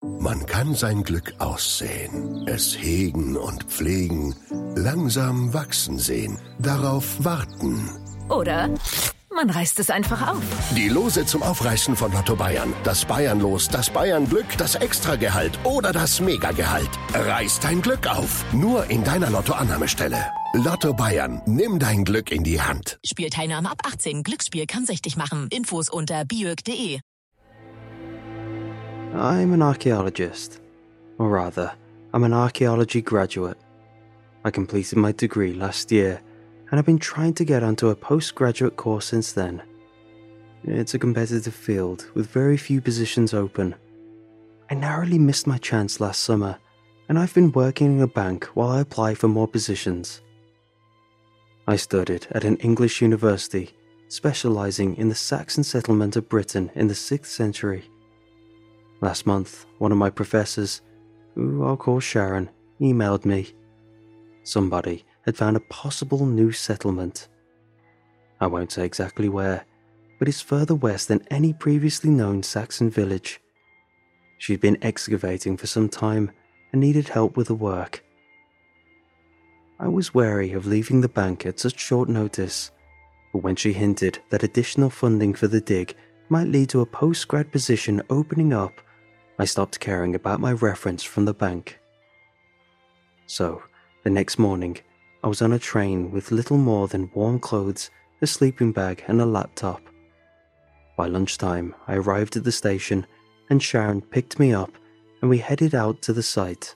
Man kann sein Glück aussehen, es hegen und pflegen, langsam wachsen sehen, darauf warten. Oder man reißt es einfach auf. Die Lose zum Aufreißen von Lotto Bayern. Das Bayernlos, das Bayernglück, das Extragehalt oder das Megagehalt. Reiß dein Glück auf. Nur in deiner Lottoannahmestelle. Lotto Bayern. Nimm dein Glück in die Hand. Spielteilnahme ab 18. Glücksspiel kann süchtig machen. Infos unter biök.de. I'm an archaeologist. Or rather, I'm an archaeology graduate. I completed my degree last year, and I've been trying to get onto a postgraduate course since then. It's a competitive field with very few positions open. I narrowly missed my chance last summer, and I've been working in a bank while I apply for more positions. I studied at an English university, specializing in the Saxon settlement of Britain in the 6th century. Last month, one of my professors, who I'll call Sharon, emailed me. Somebody had found a possible new settlement. I won't say exactly where, but it's further west than any previously known Saxon village. She'd been excavating for some time and needed help with the work. I was wary of leaving the bank at such short notice, but when she hinted that additional funding for the dig might lead to a post-grad position opening up, I stopped caring about my reference from the bank. So, the next morning, I was on a train with little more than warm clothes, a sleeping bag and a laptop. By lunchtime, I arrived at the station and Sharon picked me up and we headed out to the site.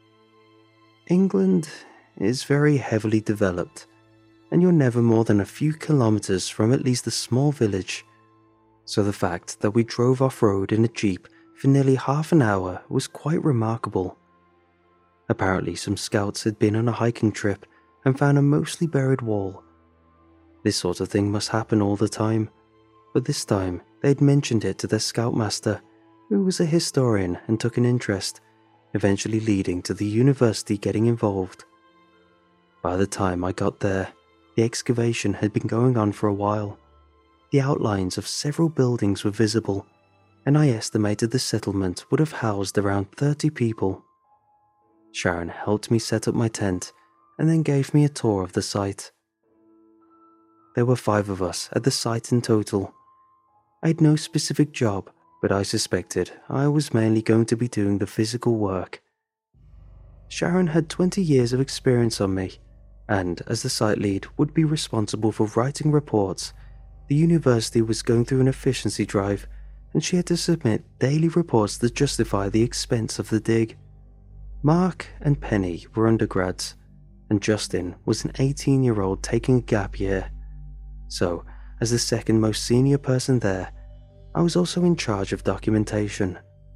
England is very heavily developed, and you're never more than a few kilometers from at least a small village, so the fact that we drove off-road in a jeep for nearly half an hour was quite remarkable. Apparently some scouts had been on a hiking trip and found a mostly buried wall. This sort of thing must happen all the time, but this time they'd mentioned it to their scoutmaster, who was a historian and took an interest, eventually leading to the university getting involved. By the time I got there, the excavation had been going on for a while. The outlines of several buildings were visible, and I estimated the settlement would have housed around 30 people. Sharon helped me set up my tent and then gave me a tour of the site. There were 5 of us at the site in total. I had no specific job, but I suspected I was mainly going to be doing the physical work. Sharon had 20 years of experience on me, and as the site lead would be responsible for writing reports, the university was going through an efficiency drive and she had to submit daily reports that justify the expense of the dig. Mark and Penny were undergrads, and Justin was an 18-year-old taking a gap year. So, as the second most senior person there, I was also in charge of documentation.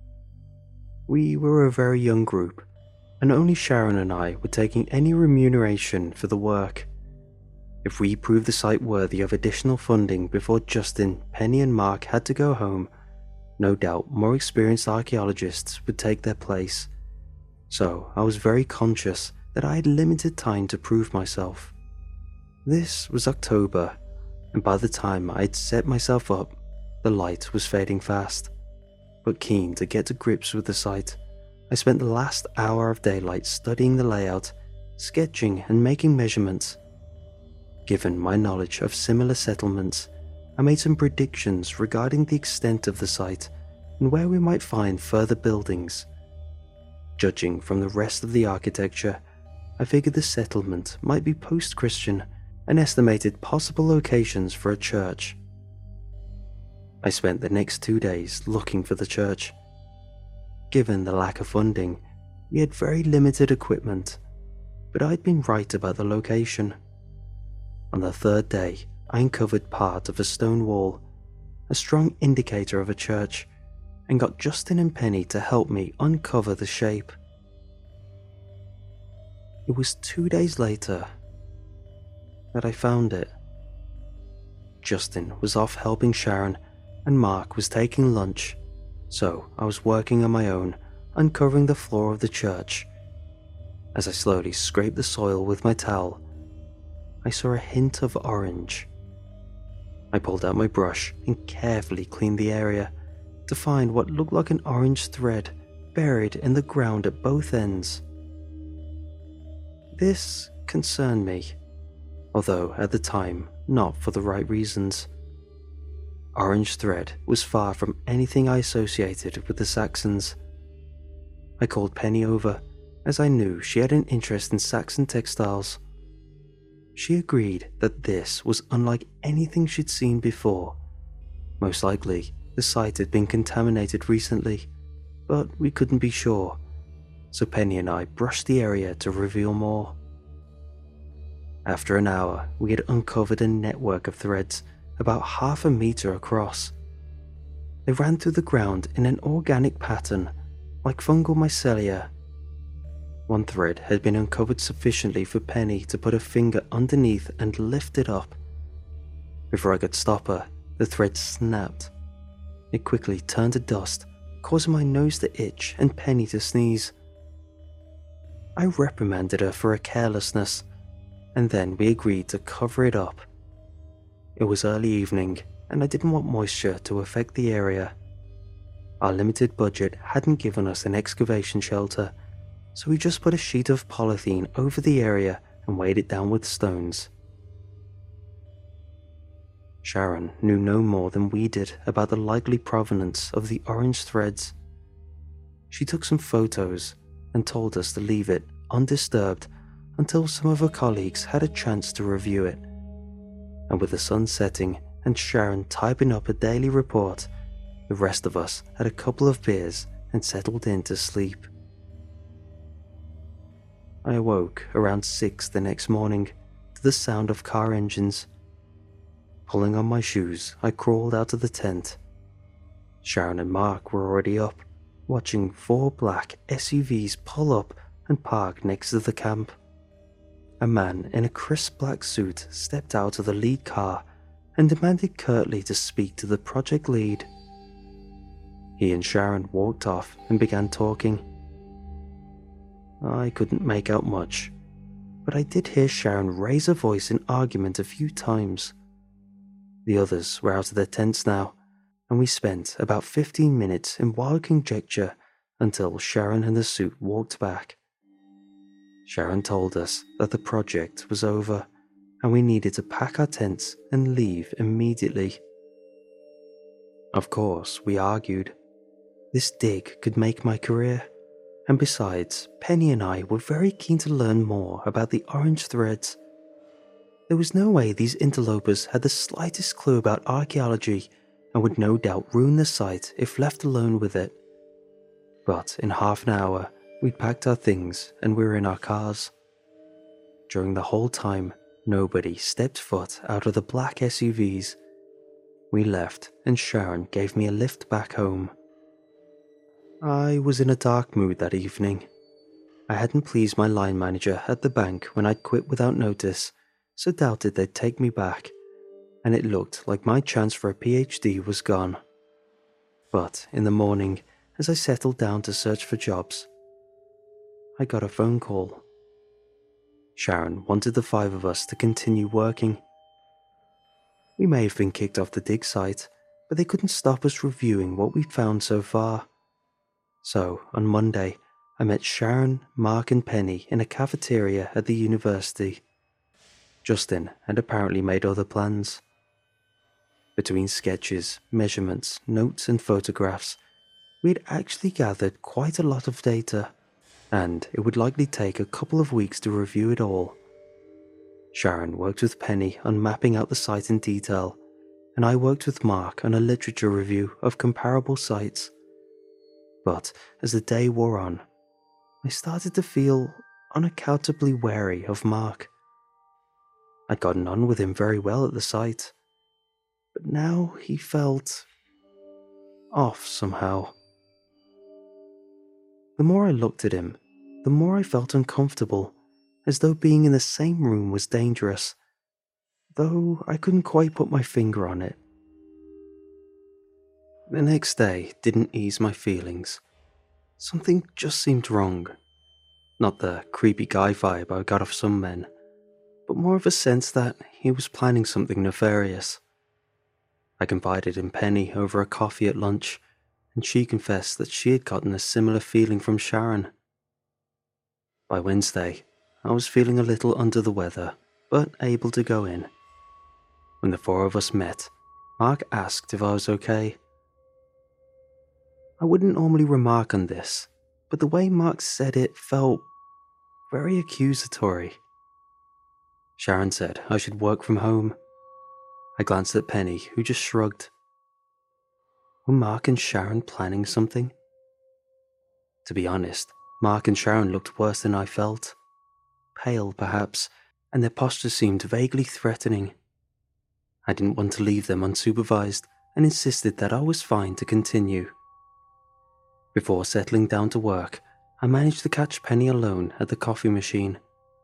We were a very young group, and only Sharon and I were taking any remuneration for the work. If we proved the site worthy of additional funding before Justin, Penny and Mark had to go home, no doubt more experienced archaeologists would take their place. So I was very conscious that I had limited time to prove myself. This was October, and by the time I had set myself up, the light was fading fast. But keen to get to grips with the site, I spent the last hour of daylight studying the layout, sketching and making measurements. Given my knowledge of similar settlements, I made some predictions regarding the extent of the site and where we might find further buildings. Judging from the rest of the architecture, I figured the settlement might be post-Christian and estimated possible locations for a church. I spent the next 2 days looking for the church. Given the lack of funding, we had very limited equipment, but I'd been right about the location. On the 3rd day, I uncovered part of a stone wall, a strong indicator of a church, and got Justin and Penny to help me uncover the shape. It was 2 days later that I found it. Justin was off helping Sharon, and Mark was taking lunch, so I was working on my own, uncovering the floor of the church. As I slowly scraped the soil with my towel, I saw a hint of orange. I pulled out my brush and carefully cleaned the area to find what looked like an orange thread buried in the ground at both ends. This concerned me, although at the time not for the right reasons. Orange thread was far from anything I associated with the Saxons. I called Penny over, as I knew she had an interest in Saxon textiles. She agreed that this was unlike anything she'd seen before. Most likely, the site had been contaminated recently, but we couldn't be sure, so Penny and I brushed the area to reveal more. After an hour, we had uncovered a network of threads about 1/2 meter across. They ran through the ground in an organic pattern, like fungal mycelia. One thread had been uncovered sufficiently for Penny to put her finger underneath and lift it up. Before I could stop her, the thread snapped. It quickly turned to dust, causing my nose to itch and Penny to sneeze. I reprimanded her for her carelessness, and then we agreed to cover it up. It was early evening, and I didn't want moisture to affect the area. Our limited budget hadn't given us an excavation shelter, so we just put a sheet of polythene over the area and weighed it down with stones. Sharon knew no more than we did about the likely provenance of the orange threads. She took some photos and told us to leave it undisturbed until some of her colleagues had a chance to review it. And with the sun setting and Sharon typing up a daily report, the rest of us had a couple of beers and settled in to sleep. I awoke around 6 the next morning to the sound of car engines. Pulling on my shoes, I crawled out of the tent. Sharon and Mark were already up, watching 4 black SUVs pull up and park next to the camp. A man in a crisp black suit stepped out of the lead car and demanded curtly to speak to the project lead. He and Sharon walked off and began talking. I couldn't make out much, but I did hear Sharon raise her voice in argument a few times. The others were out of their tents now, and we spent about 15 minutes in wild conjecture until Sharon and the suit walked back. Sharon told us that the project was over, and we needed to pack our tents and leave immediately. Of course, we argued. This dig could make my career, and besides, Penny and I were very keen to learn more about the orange threads. There was no way these interlopers had the slightest clue about archaeology and would no doubt ruin the site if left alone with it. But in half an hour, we'd packed our things and we were in our cars. During the whole time, nobody stepped foot out of the black SUVs. We left and Sharon gave me a lift back home. I was in a dark mood that evening. I hadn't pleased my line manager at the bank when I'd quit without notice, so doubted they'd take me back, and it looked like my chance for a PhD was gone. But in the morning, as I settled down to search for jobs, I got a phone call. Sharon wanted the 5 of us to continue working. We may have been kicked off the dig site, but they couldn't stop us reviewing what we'd found so far. So, on Monday, I met Sharon, Mark and Penny in a cafeteria at the university. Justin had apparently made other plans. Between sketches, measurements, notes and photographs, we had actually gathered quite a lot of data, and it would likely take a couple of weeks to review it all. Sharon worked with Penny on mapping out the site in detail, and I worked with Mark on a literature review of comparable sites. But as the day wore on, I started to feel unaccountably wary of Mark. I'd gotten on with him very well at the site, but now he felt off somehow. The more I looked at him, the more I felt uncomfortable, as though being in the same room was dangerous, though I couldn't quite put my finger on it. The next day didn't ease my feelings. Something just seemed wrong. Not the creepy guy vibe I got off some men, but more of a sense that he was planning something nefarious. I confided in Penny over a coffee at lunch, and she confessed that she had gotten a similar feeling from Sharon. By Wednesday, I was feeling a little under the weather, but able to go in. When the four of us met, Mark asked if I was okay. I wouldn't normally remark on this, but the way Mark said it felt very accusatory. Sharon said I should work from home. I glanced at Penny, who just shrugged. Were Mark and Sharon planning something? To be honest, Mark and Sharon looked worse than I felt. Pale, perhaps, and their posture seemed vaguely threatening. I didn't want to leave them unsupervised and insisted that I was fine to continue. Before settling down to work, I managed to catch Penny alone at the coffee machine.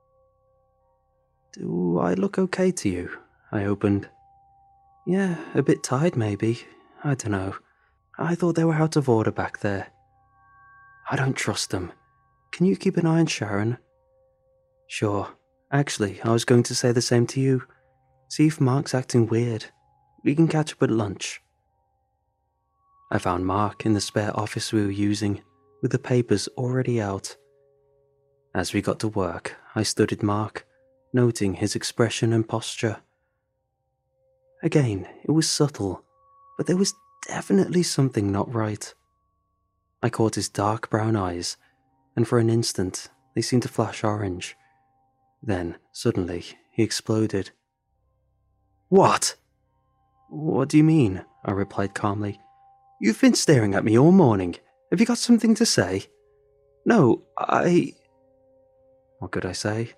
"Do I look okay to you?" I opened. "Yeah, a bit tired maybe. I don't know. I thought they were out of order back there." "I don't trust them. Can you keep an eye on Sharon?" "Sure. Actually, I was going to say the same to you. See if Mark's acting weird. We can catch up at lunch." I found Mark in the spare office we were using, with the papers already out. As we got to work, I studied Mark, noting his expression and posture. Again, it was subtle, but there was definitely something not right. I caught his dark brown eyes, and for an instant they seemed to flash orange. Then, suddenly, he exploded. "What?" "What do you mean?" I replied calmly. "You've been staring at me all morning. Have you got something to say?" "No, What could I say?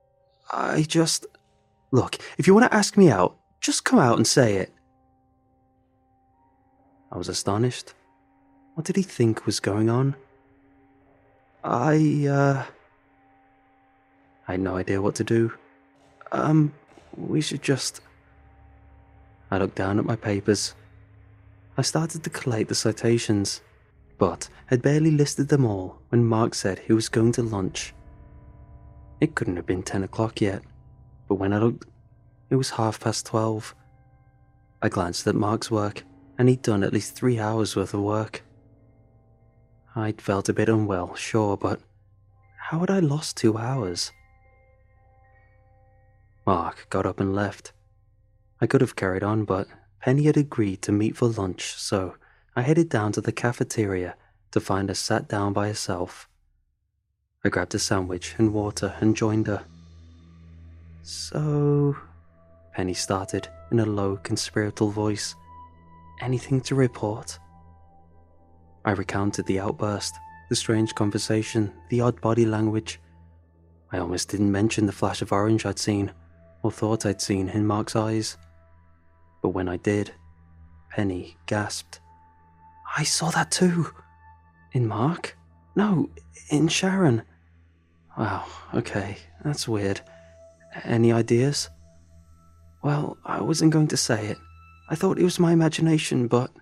Look, if you want to ask me out, just come out and say it." I was astonished. What did he think was going on? I had no idea what to do. We should just... I looked down at my papers. I started to collate the citations, but had barely listed them all when Mark said he was going to lunch. It couldn't have been 10 o'clock yet, but when I looked, it was 12:30. I glanced at Mark's work, and he'd done at least 3 hours worth of work. I'd felt a bit unwell, sure, but how had I lost 2 hours? Mark got up and left. I could have carried on, but Penny had agreed to meet for lunch, so I headed down to the cafeteria to find her sat down by herself. I grabbed a sandwich and water and joined her. "So," Penny started in a low, conspiratorial voice, "anything to report?" I recounted the outburst, the strange conversation, the odd body language. I almost didn't mention the flash of orange I'd seen, or thought I'd seen in Mark's eyes. But when I did, Penny gasped. "I saw that too." "In Mark? No, in Sharon." "Wow, okay, that's weird. Any ideas?" "Well, I wasn't going to say it. I thought it was my imagination, but..."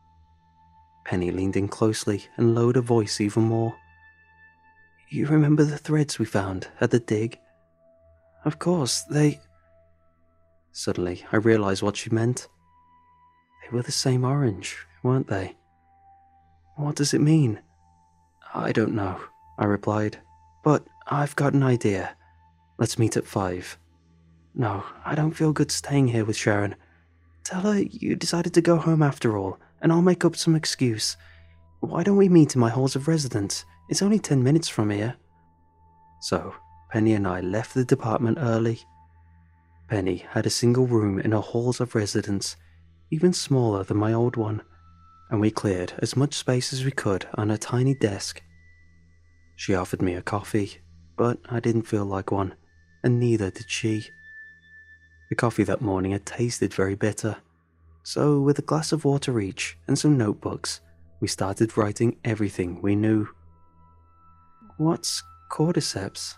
Penny leaned in closely and lowered her voice even more. "You remember the threads we found at the dig?" "Of course, they..." Suddenly, I realized what she meant. They were the same orange, weren't they? "What does it mean?" "I don't know," I replied, "but I've got an idea. Let's meet at 5. "No, I don't feel good staying here with Sharon. Tell her you decided to go home after all, and I'll make up some excuse. Why don't we meet in my halls of residence? It's only 10 minutes from here." So, Penny and I left the department early. Penny had a single room in her halls of residence, even smaller than my old one, and we cleared as much space as we could on her tiny desk. She offered me a coffee, but I didn't feel like one, and neither did she. The coffee that morning had tasted very bitter, so with a glass of water each and some notebooks, we started writing everything we knew. "What's cordyceps?"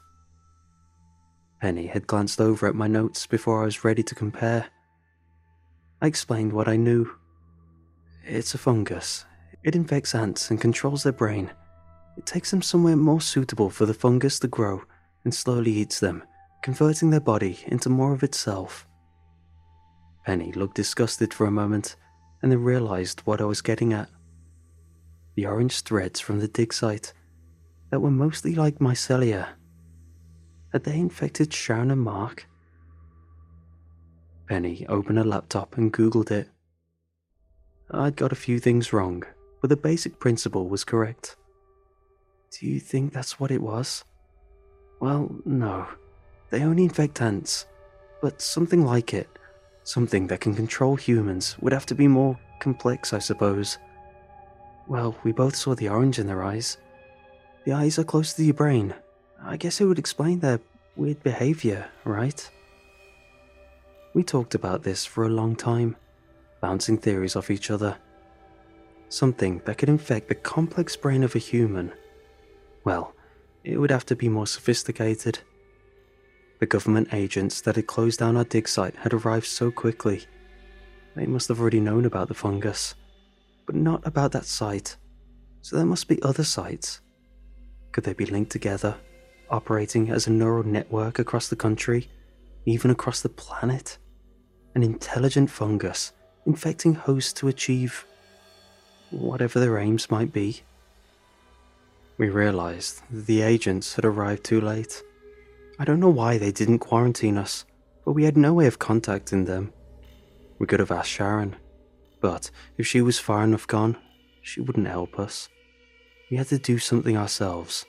Penny had glanced over at my notes before I was ready to compare. I explained what I knew. "It's a fungus. It infects ants and controls their brain. It takes them somewhere more suitable for the fungus to grow and slowly eats them, converting their body into more of itself." Penny looked disgusted for a moment and then realized what I was getting at. the orange threads from the dig site that were mostly like mycelia. Had they infected Sharon and Mark? Penny opened her laptop and Googled it. I'd got a few things wrong, but the basic principle was correct. Do you think that's what it was? Well, no. They only infect ants, but something like it, something that can control humans, would have to be more complex, I suppose. Well, we both saw the orange in their eyes. The eyes are close to your brain. I guess it would explain their weird behavior, right? We talked about this for a long time, bouncing theories off each other. Something that could infect the complex brain of a human. Well, it would have to be more sophisticated. The government agents that had closed down our dig site had arrived so quickly. They must have already known about the fungus, but not about that site. So there must be other sites. Could they be linked together, operating as a neural network across the country, even across the planet? An intelligent fungus infecting hosts to achieve whatever their aims might be. We realized that the agents had arrived too late. I don't know why they didn't quarantine us, but we had no way of contacting them. We could have asked Sharon, but if she was far enough gone, she wouldn't help us. We had to do something ourselves.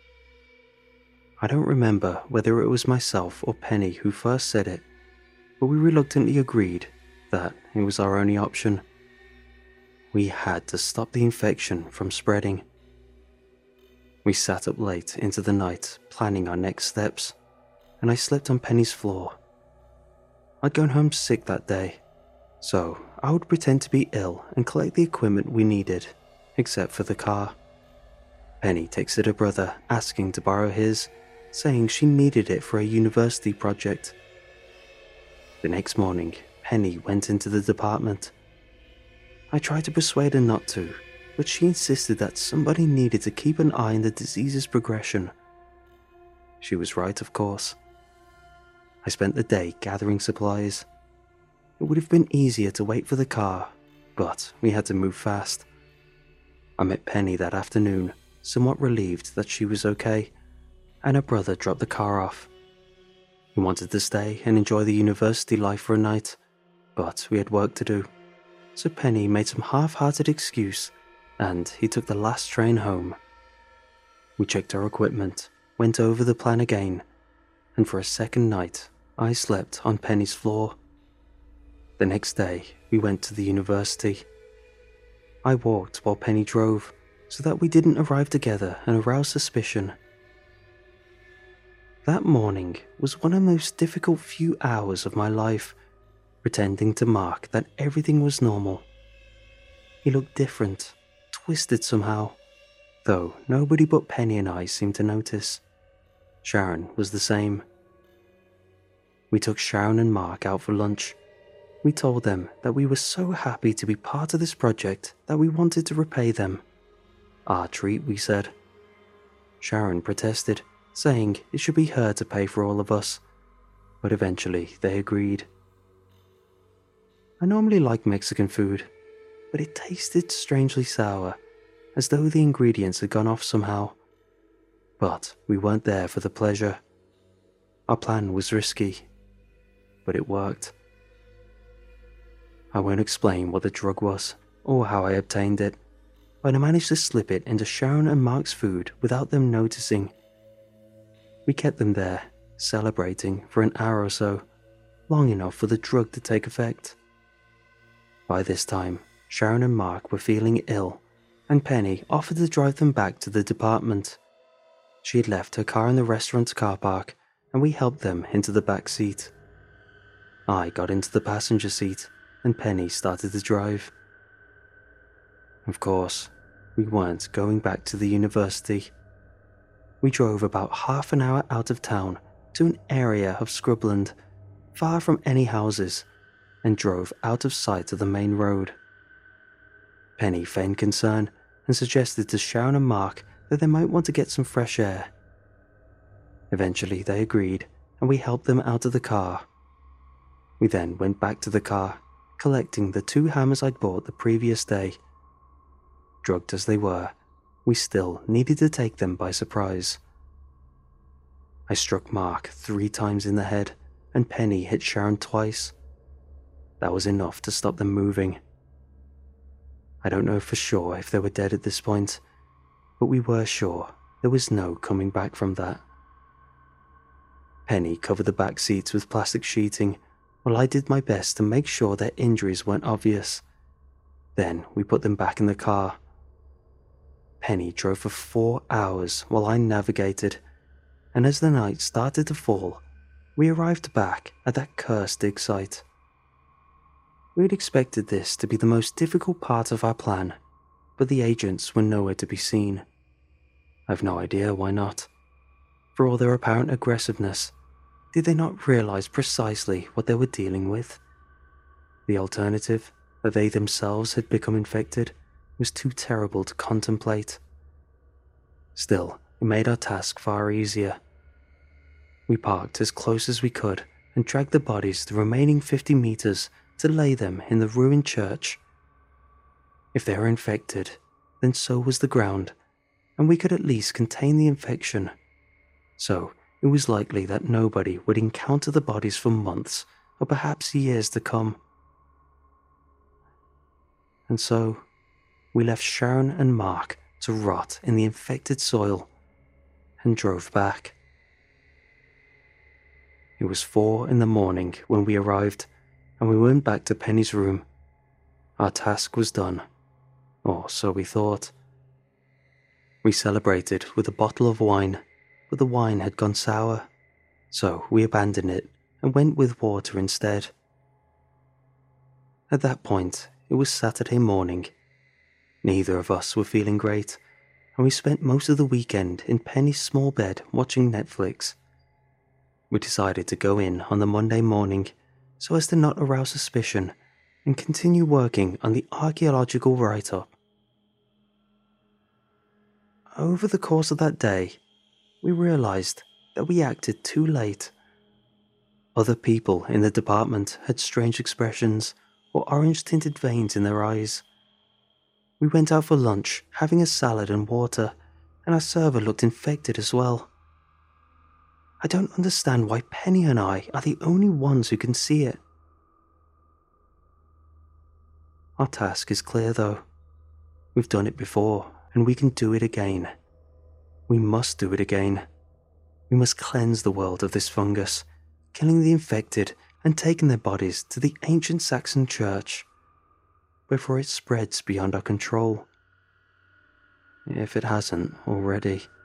I don't remember whether it was myself or Penny who first said it, but we reluctantly agreed that it was our only option. We had to stop the infection from spreading. We sat up late into the night planning our next steps, and I slept on Penny's floor. I'd gone home sick that day, so I would pretend to be ill and collect the equipment we needed, except for the car. Penny texted her brother asking to borrow his, saying she needed it for a university project. The next morning, Penny went into the department. I tried to persuade her not to, but she insisted that somebody needed to keep an eye on the disease's progression. She was right, of course. I spent the day gathering supplies. It would have been easier to wait for the car, but we had to move fast. I met Penny that afternoon, somewhat relieved that she was okay, and her brother dropped the car off. He wanted to stay and enjoy the university life for a night, but we had work to do, so Penny made some half-hearted excuse, and he took the last train home. We checked our equipment, went over the plan again, and for a second night, I slept on Penny's floor. The next day, we went to the university. I walked while Penny drove, so that we didn't arrive together and arouse suspicion. That morning was one of the most difficult few hours of my life, pretending to Mark that everything was normal. He looked different, twisted somehow, though nobody but Penny and I seemed to notice. Sharon was the same. We took Sharon and Mark out for lunch. We told them that we were so happy to be part of this project that we wanted to repay them. Our treat, we said. Sharon protested, saying it should be her to pay for all of us, but eventually they agreed. I normally like Mexican food, but it tasted strangely sour, as though the ingredients had gone off somehow. But we weren't there for the pleasure. Our plan was risky, but it worked. I won't explain what the drug was, or how I obtained it, but I managed to slip it into Sharon and Mark's food without them noticing. We kept them there, celebrating for an hour or so, long enough for the drug to take effect. By this time, Sharon and Mark were feeling ill, and Penny offered to drive them back to the department. She had left her car in the restaurant's car park, and we helped them into the back seat. I got into the passenger seat, and Penny started to drive. Of course, we weren't going back to the university. We drove about half an hour out of town to an area of scrubland, far from any houses, and drove out of sight of the main road. Penny feigned concern and suggested to Sharon and Mark that they might want to get some fresh air. Eventually they agreed, and we helped them out of the car. We then went back to the car, collecting the 2 hammers I'd bought the previous day. Drugged as they were, we still needed to take them by surprise. I struck Mark 3 times in the head, and Penny hit Sharon twice. That was enough to stop them moving. I don't know for sure if they were dead at this point, but we were sure there was no coming back from that. Penny covered the back seats with plastic sheeting while I did my best to make sure their injuries weren't obvious. Then we put them back in the car. Penny drove for 4 hours while I navigated, and as the night started to fall, we arrived back at that cursed dig site. We had expected this to be the most difficult part of our plan, but the agents were nowhere to be seen. I've no idea why not. For all their apparent aggressiveness, did they not realize precisely what they were dealing with? The alternative, that they themselves had become infected, was too terrible to contemplate. Still, it made our task far easier. We parked as close as we could and dragged the bodies the remaining 50 meters to lay them in the ruined church. If they were infected, then so was the ground, and we could at least contain the infection. So it was likely that nobody would encounter the bodies for months or perhaps years to come. And so we left Sharon and Mark to rot in the infected soil and drove back. It was 4 a.m. when we arrived, and we went back to Penny's room. Our task was done, or so we thought. We celebrated with a bottle of wine, but the wine had gone sour, so we abandoned it and went with water instead. At that point, it was Saturday morning. Neither of us were feeling great, and we spent most of the weekend in Penny's small bed watching Netflix. We decided to go in on the Monday morning so as to not arouse suspicion and continue working on the archaeological write-up. Over the course of that day, we realized that we acted too late. Other people in the department had strange expressions or orange-tinted veins in their eyes. We went out for lunch, having a salad and water, and our server looked infected as well. I don't understand why Penny and I are the only ones who can see it. Our task is clear though. We've done it before, and we can do it again. We must do it again. We must cleanse the world of this fungus, killing the infected and taking their bodies to the ancient Saxon church, before it spreads beyond our control. If it hasn't already.